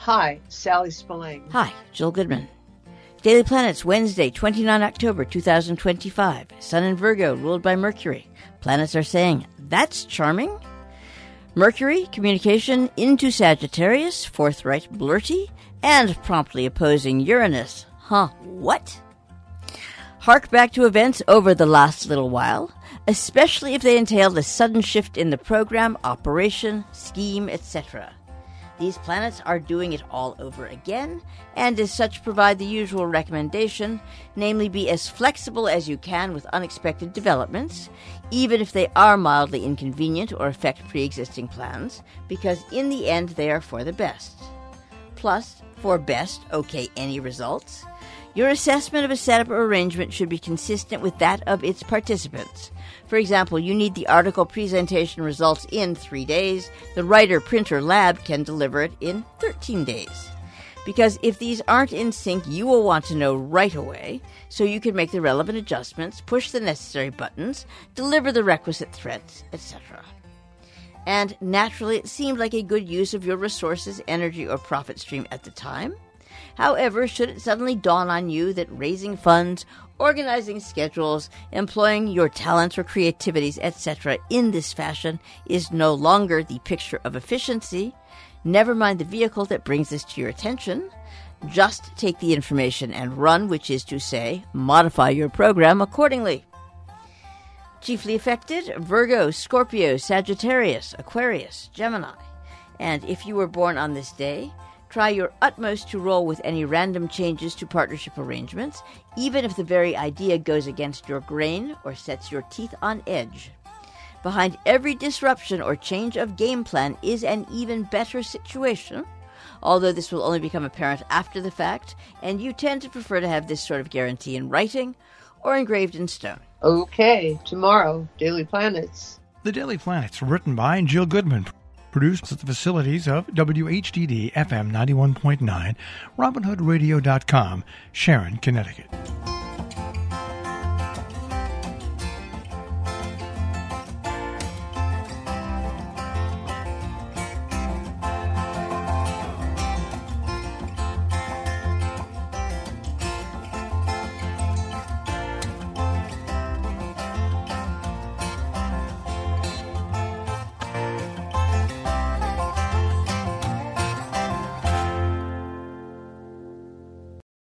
Hi, Sally Spillane. Hi, Jill Goodman. Daily Planets, Wednesday, 29 October 2025. Sun in Virgo, ruled by Mercury. Planets are saying, that's charming. Mercury, communication into Sagittarius, forthright, blurty, and promptly opposing Uranus. Huh, what? Hark back to events over the last little while, especially if they entailed a sudden shift in the program, operation, scheme, etc. These planets are doing it all over again, and as such provide the usual recommendation, namely be as flexible as you can with unexpected developments, even if they are mildly inconvenient or affect pre-existing plans, because in the end they are for the best. Plus, for best, okay, any results, your assessment of a setup or arrangement should be consistent with that of its participants. For example, you need the article presentation results in 3 days. The writer, printer, lab can deliver it in 13 days. Because if these aren't in sync, you will want to know right away, so you can make the relevant adjustments, push the necessary buttons, deliver the requisite threats, etc. And naturally, it seemed like a good use of your resources, energy, or profit stream at the time. However, should it suddenly dawn on you that raising funds, organizing schedules, employing your talents or creativities, etc. in this fashion is no longer the picture of efficiency, never mind the vehicle that brings this to your attention. Just take the information and run, which is to say, modify your program accordingly. Chiefly affected, Virgo, Scorpio, Sagittarius, Aquarius, Gemini. And if you were born on this day, try your utmost to roll with any random changes to partnership arrangements, even if the very idea goes against your grain or sets your teeth on edge. Behind every disruption or change of game plan is an even better situation, although this will only become apparent after the fact, and you tend to prefer to have this sort of guarantee in writing or engraved in stone. Okay, tomorrow, Daily Planets. The Daily Planets, written by Jill Goodman. Produced at the facilities of WHDD FM 91.9, RobinHoodRadio.com, Sharon, Connecticut.